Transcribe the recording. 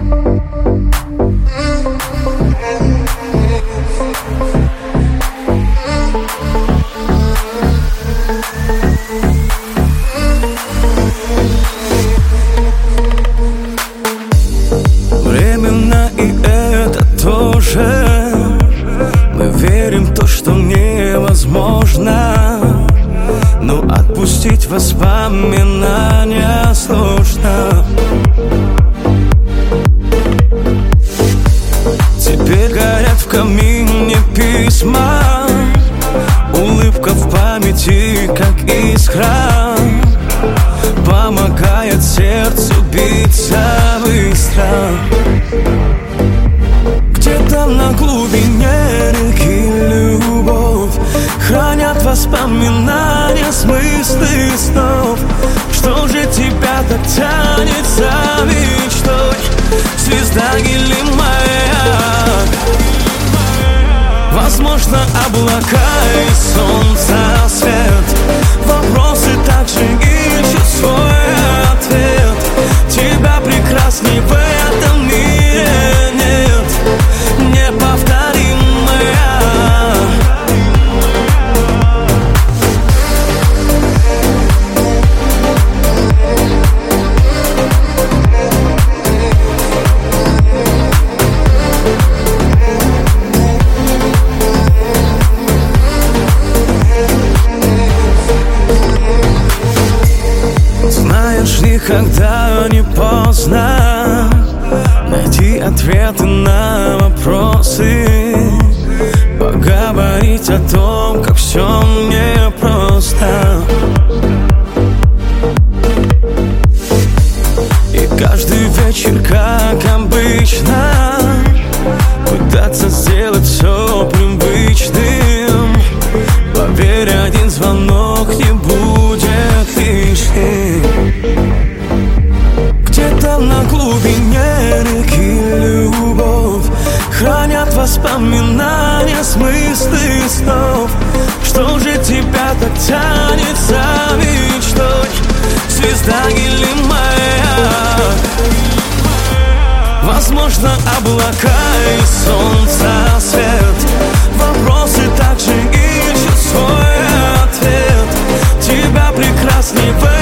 Временно и это тоже. Мы верим в то, что невозможно, но отпустить воспоминания сложно. Теперь горят в камине письма, улыбка в памяти, как искра, помогает сердцу биться быстро. Где-то на глубине реки любовь хранят воспоминания, смыслы снов. Что же тебя так тянет за мечтой, звезда или маяк? Возможно, облака и солнца свет. Вопросы также ищут свой ответ. Тебя прекрасней в этом мире нет, неповторимая. Знаешь, никогда не поздно найти ответы на вопросы, поговорить о том, как все непросто. И каждый вечер, как обычно, пытаться сделать все привычным. Поверь, один звонок не будет лишним. Где-то на глубине реки любовь хранят воспоминания, смыслы снов. Что же тебя так тянет за мечтой, звезда или маяк? Возможно, облака и солнца свет. Вопросы также ищут свой ответ. Тебя прекрасней в